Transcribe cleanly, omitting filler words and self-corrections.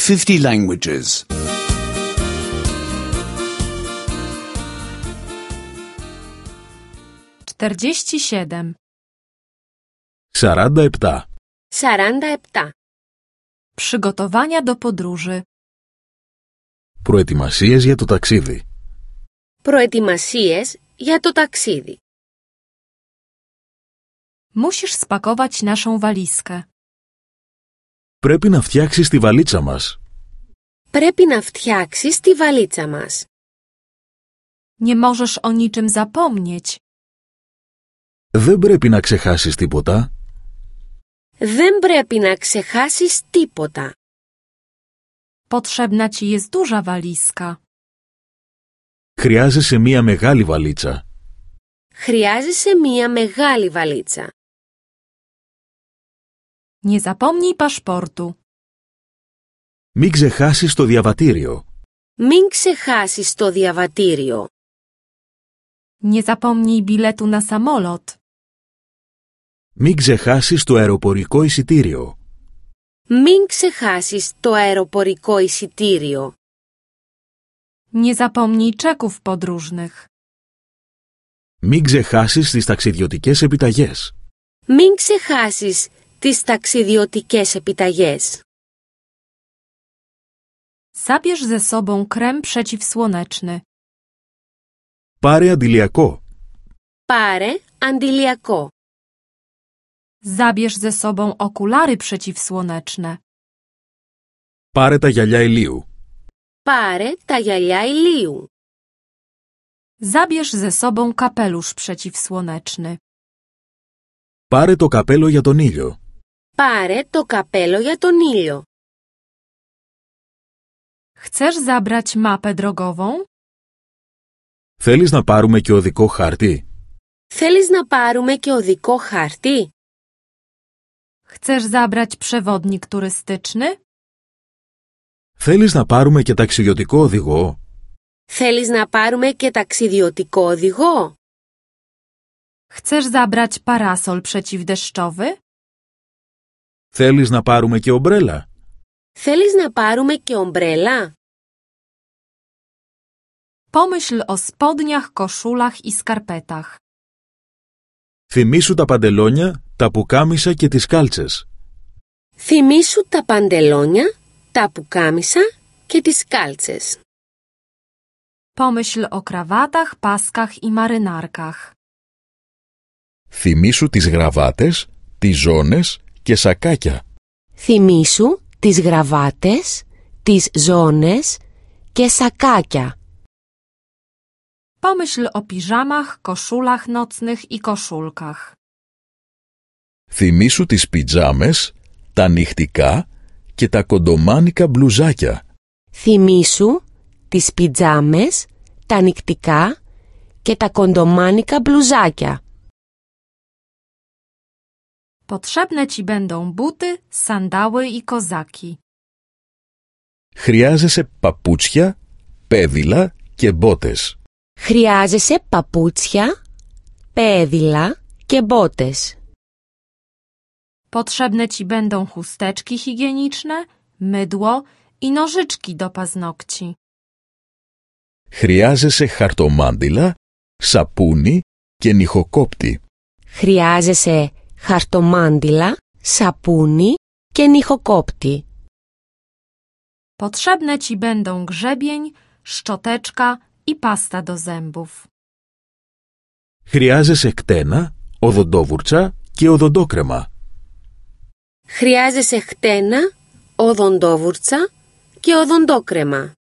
50 languages. 47. 47. 47. Przygotowania do podróży. Προετοιμασίες για το ταξίδι. Προετοιμασίες για το ταξίδι. Musisz spakować naszą walizkę. Πρέπει να φτιάξεις τη βαλίτσα μας. Πρέπει να φτιάξεις τη βαλίτσα μας. Nie możesz o niczym zapomnieć. Δεν πρέπει να ξεχάσεις τίποτα. Δεν πρέπει να ξεχάσεις τίποτα. Potrzebna ci jest duża walizka. Χρειάζεσαι μία μεγάλη βαλίτσα. Χρειάζεσαι μία μεγάλη βαλίτσα. Nie zapomnij paszportu. Μην ξεχάσεις το διαβατήριο. Μην ξεχάσεις το διαβατήριο. Nie zapomnij biletu na samolot. Μην ξεχάσεις το αεροπορικό εισιτήριο. Μην ξεχάσεις το αεροπορικό εισιτήριο. Nie zapomnij czeków podróżnych. Μην ξεχάσεις τις ταξιδιωτικές επιταγές. Μην ξεχάσεις τις ταξιδιωτικές επιταγές. Zabierz ze sobą krem przeciwsłoneczny. Πάρε αντιλιακό. Πάρε αντιλιακό. Zabierz ze sobą okulary przeciwsłoneczne. Πάρε τα γυαλιά ηλίου. Πάρε τα γυαλιά ηλίου. Zabierz ze sobą kapelusz przeciwsłoneczny. Πάρε το καπέλο για τον ήλιο. Πάρε το καπέλο για τον ήλιο. Chcesz zabrać mapę drogową? Θέλεις να πάρουμε και οδικό χάρτη? Θέλεις να πάρουμε και οδικό χάρτη? Chcesz zabrać przewodnik turystyczny? Θέλεις να πάρουμε και ταξιδιωτικό οδηγό? Θέλεις να πάρουμε και ταξιδιωτικό οδηγό? Chcesz zabrać parasol przeciwdeszczowy? Θέλεις να πάρουμε και ομπρέλα? Θέλεις να πάρουμε και ομπρέλα? Pomyśl o spodniach, koszulach i skarpetach. Θυμήσου τα παντελόνια, τα πουκάμισα και τις κάλτσες. Θυμήσου τα παντελόνια, τα πουκάμισα και τις κάλτσες. Pomyśl o krawatach, paskach i marynarkach. Θυμήσου τις γραβάτες, τις ζώνες και σακάκια. Θυμήσου τις γραβάτες, τις ζώνες και σακάκια. Pomyśl o piżamach, koszulach nocnych i koszulkach. Θυμήσου τις πιτζάμες, τα νυχτικά και τα κοντομάνικα μπλουζάκια. Θυμήσου τις πιτζάμες, τα νυχτικά και τα κοντομάνικα μπλουζάκια. Potrzebne ci będą buty, sandały i kozaki. Χρειάζεσαι παπούτσια, πέδιλα και μπότες. Χρειάζεσαι παπούτσια, πέδιλα και μπότες. Potrzebne ci będą chusteczki higieniczne, mydło i nożyczki do paznokci. Χρειάζεσαι χαρτομάντιλα, σαπούνι και νυχοκόπτη. Χρειάζεσαι χαρτομάντιλα, σαπούνι και νυχοκόπτη. Potrzebne ci będą grzebień, szczoteczka i pasta do zębów. Χρειάζεσαι κτένα, οδοντόβουρτσα και οδοντόκρεμα. Χρειάζεσαι χτένα, οδοντόβουρτσα και οδοντόκρεμα.